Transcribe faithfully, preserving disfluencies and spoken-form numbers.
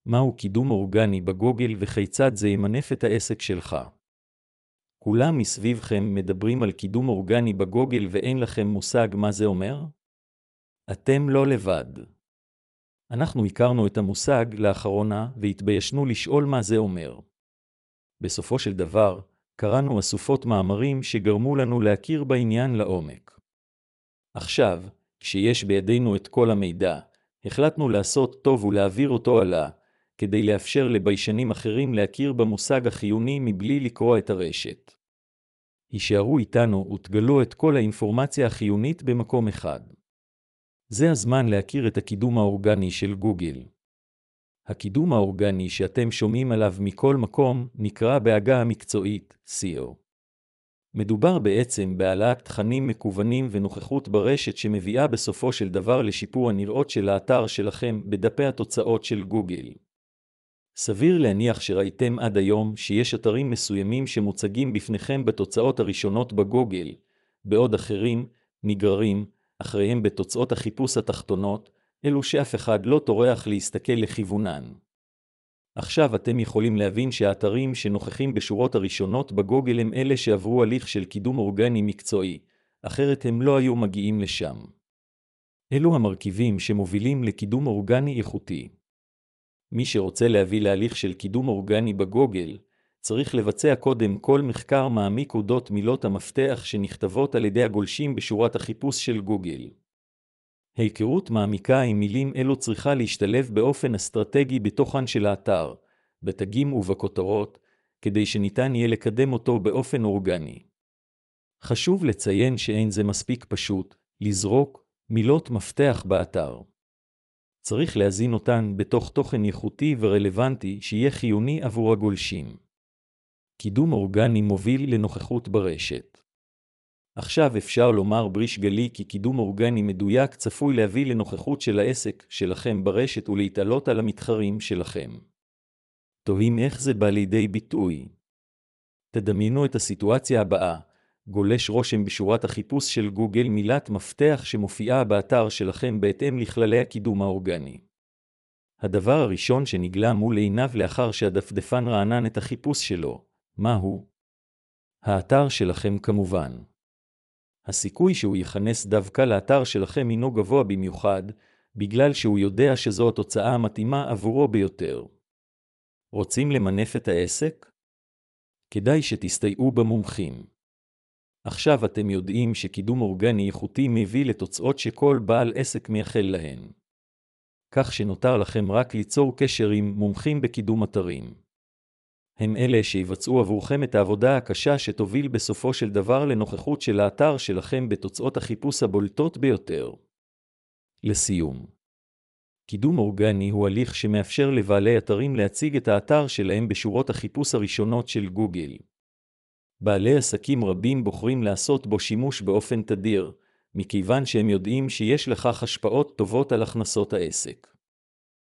מהו קידום אורגני בגוגל וכיצד זה ימנף את העסק שלך? כולם מסביבכם מדברים על קידום אורגני בגוגל ואין לכם מושג מה זה אומר? אתם לא לבד. אנחנו הכרנו את המושג לאחרונה והתביישנו לשאול מה זה אומר. בסופו של דבר, קראנו אסופות מאמרים שגרמו לנו להכיר בעניין לעומק. עכשיו, כשיש בידינו את כל המידע, החלטנו לעשות טוב ולהעביר אותו הלאה, כדי לאפשר לביישנים אחרים להכיר במושג החיוני מבלי לקרוא את הרשת. הישארו איתנו ותגלו את כל האינפורמציה החיונית במקום אחד. זה הזמן להכיר את הקידום האורגני של גוגל. הקידום האורגני שאתם שומעים עליו מכל מקום נקרא בעגה המקצועית S E O. מדובר בעצם בהעלאת תכנים מקוונים ונוכחות ברשת שמביאה בסופו של דבר לשיפור הנראות של האתר שלכם בדפי התוצאות של גוגל. סביר להניח שראיתם עד היום שיש אתרים מסוימים שמוצגים בפניכם בתוצאות הראשונות בגוגל, בעוד אחרים נגררים אחריהם בתוצאות החיפוש התחתונות, אלו שאף אחד לא טורח להסתכל לכיוונן. עכשיו אתם יכולים להבין שהאתרים שנוכחים בשורות הראשונות בגוגל הם אלה שעברו הליך של קידום אורגני מקצועי, אחרת הם לא היו מגיעים לשם. אלו המרכיבים שמובילים לקידום אורגני איכותי. מי שרוצה להביא להליך של קידום אורגני בגוגל, צריך לבצע קודם כל מחקר מעמיק אודות מילות המפתח שנכתבות על ידי הגולשים בשורת החיפוש של גוגל. היכרות מעמיקה עם מילים אלו צריכה להשתלב באופן אסטרטגי בתוכן של האתר, בתגים ובכותרות, כדי שניתן יהיה לקדם אותו באופן אורגני. חשוב לציין שאין זה מספיק פשוט לזרוק מילות מפתח באתר. צריך להזין אותן בתוך תוכן איכותי ורלוונטי שיהיה חיוני עבור הגולשים. קידום אורגני מוביל לנוכחות ברשת. עכשיו אפשר לומר בריש גלי כי קידום אורגני מדויק צפוי להביא לנוכחות של העסק שלכם ברשת ולהתעלות על המתחרים שלכם. תוהים איך זה בא לידי ביטוי. תדמיינו את הסיטואציה הבאה, גולש רושם בשורת החיפוש של גוגל מילת מפתח שמופיעה באתר שלכם בהתאם לכללי הקידום האורגני. הדבר הראשון שנגלה מול עיניו לאחר שהדפדפן רענן את החיפוש שלו, מהו? האתר שלכם כמובן. הסיכוי שהוא יכנס דווקא לאתר שלכם הינו גבוה במיוחד, בגלל שהוא יודע שזו התוצאה המתאימה עבורו ביותר. רוצים למנף את העסק? כדאי שתסתייעו במומחים. עכשיו אתם יודעים שקידום אורגני איכותי מביא לתוצאות שכל בעל עסק מייחל להן. כך שנותר לכם רק ליצור קשר עם מומחים בקידום אתרים. הם אלה שיבצעו עבורכם את העבודה הקשה שתוביל בסופו של דבר לנוכחות של האתר שלכם בתוצאות החיפוש הבולטות ביותר. לסיום, קידום אורגני הוא הליך שמאפשר לבעלי אתרים להציג את האתר שלהם בשורות החיפוש הראשונות של גוגל. בעלי עסקים רבים בוחרים לעשות בו שימוש באופן תדיר, מכיוון שהם יודעים שיש לכך השפעות טובות על הכנסות העסק.